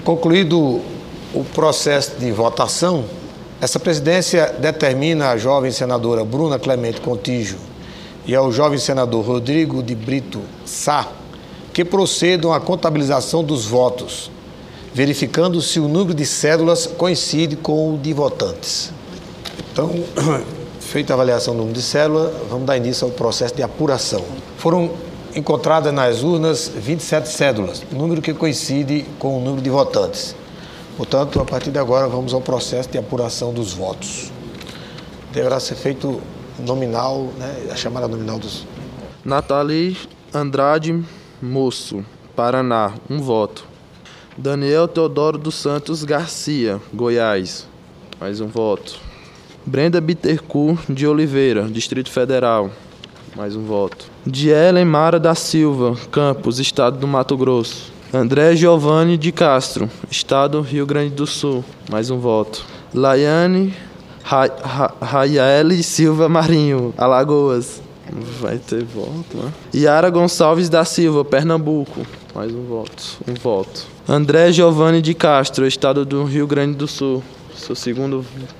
Concluído o processo de votação, essa presidência determina à jovem senadora Bruna Clemente Contígio e ao jovem senador Rodrigo de Brito Sá que procedam à contabilização dos votos, verificando se o número de cédulas coincide com o de votantes. Então, feita a avaliação do número de cédula, vamos dar início ao processo de apuração. Foram encontradas nas urnas 27 cédulas, número que coincide com o número de votantes. Portanto, a partir de agora, vamos ao processo de apuração dos votos. Deverá ser feito nominal, a chamada nominal dos... Nathalie Andrade Moço, Paraná, 1 voto. Daniel Teodoro dos Santos Garcia, Goiás, mais 1 voto. Brenda Bittencourt de Oliveira, Distrito Federal, mais 1 voto. Dielen Mara da Silva, Campos, Estado do Mato Grosso. André Giovanni de Castro, Estado Rio Grande do Sul, mais 1 voto. Laiane Rayaele Silva Marinho, Alagoas, vai ter voto, né? Yara Gonçalves da Silva, Pernambuco, mais 1 voto. 1 voto. André Giovanni de Castro, Estado do Rio Grande do Sul, seu segundo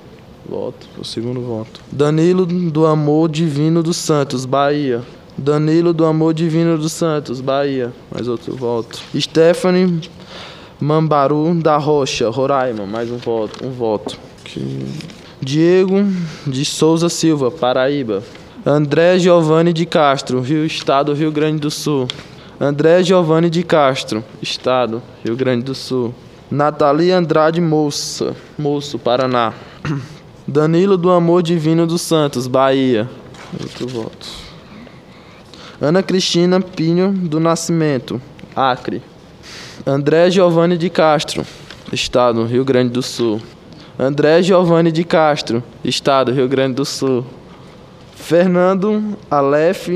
voto. Danilo do Amor Divino dos Santos, Bahia. Danilo do Amor Divino dos Santos, Bahia, mais outro voto. Stephanie Mambaru da Rocha, Roraima, mais 1 voto. 1 voto. Diego de Souza Silva, Paraíba. André Giovanni de Castro, Estado Rio Grande do Sul. André Giovanni de Castro, Estado Rio Grande do Sul. Nathalie Andrade Moço, Paraná. Danilo do Amor Divino dos Santos, Bahia, outro voto. Ana Cristina Pinho do Nascimento, Acre. André Giovanni de Castro, Estado Rio Grande do Sul. André Giovanni de Castro, Estado Rio Grande do Sul. Fernando Aleph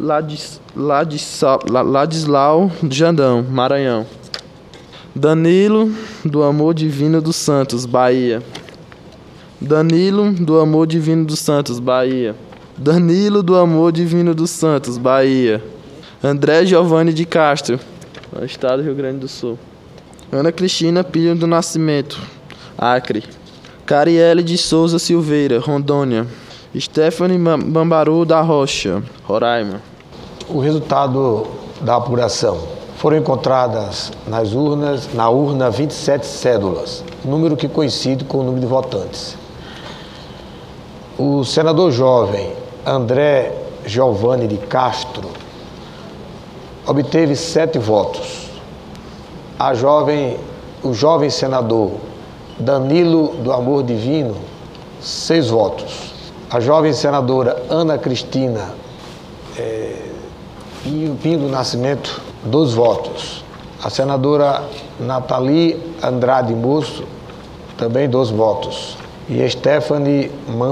Ladislau Jandão, Maranhão. Danilo do Amor Divino dos Santos, Bahia. Danilo do Amor Divino dos Santos, Bahia. Danilo do Amor Divino dos Santos, Bahia. André Giovanni de Castro, Estado do Rio Grande do Sul. Ana Cristina Pinho do Nascimento, Acre. Cariele de Souza Silveira, Rondônia. Stephanie Mambaru da Rocha, Roraima. O resultado da apuração. Foram encontradas na urna 27 cédulas, número que coincide com o número de votantes. O senador jovem André Giovanni de Castro obteve 7 votos. O jovem senador Danilo do Amor Divino, 6 votos. A jovem senadora Ana Cristina Pinho do Nascimento, 2 votos. A senadora Nathalie Andrade Moço, também 2 votos. E Stephanie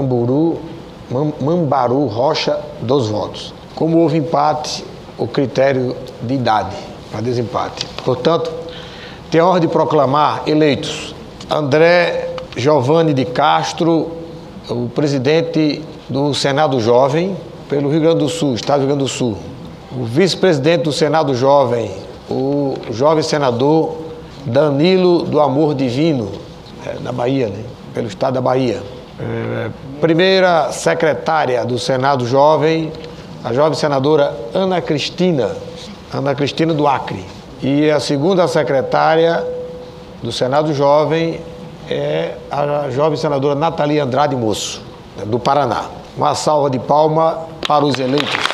Mambaru Rocha, 2 votos. Como houve empate, o critério de idade para desempate. Portanto, tenho a honra de proclamar eleitos André Giovanni de Castro, o presidente do Senado Jovem, pelo Rio Grande do Sul, Estado do Rio Grande do Sul. O vice-presidente do Senado Jovem, o jovem senador Danilo do Amor Divino, da Bahia, pelo Estado da Bahia. Primeira secretária do Senado Jovem, a jovem senadora Ana Cristina do Acre. E a segunda secretária do Senado Jovem é a jovem senadora Nathalie Andrade Moço, do Paraná. Uma salva de palmas para os eleitos.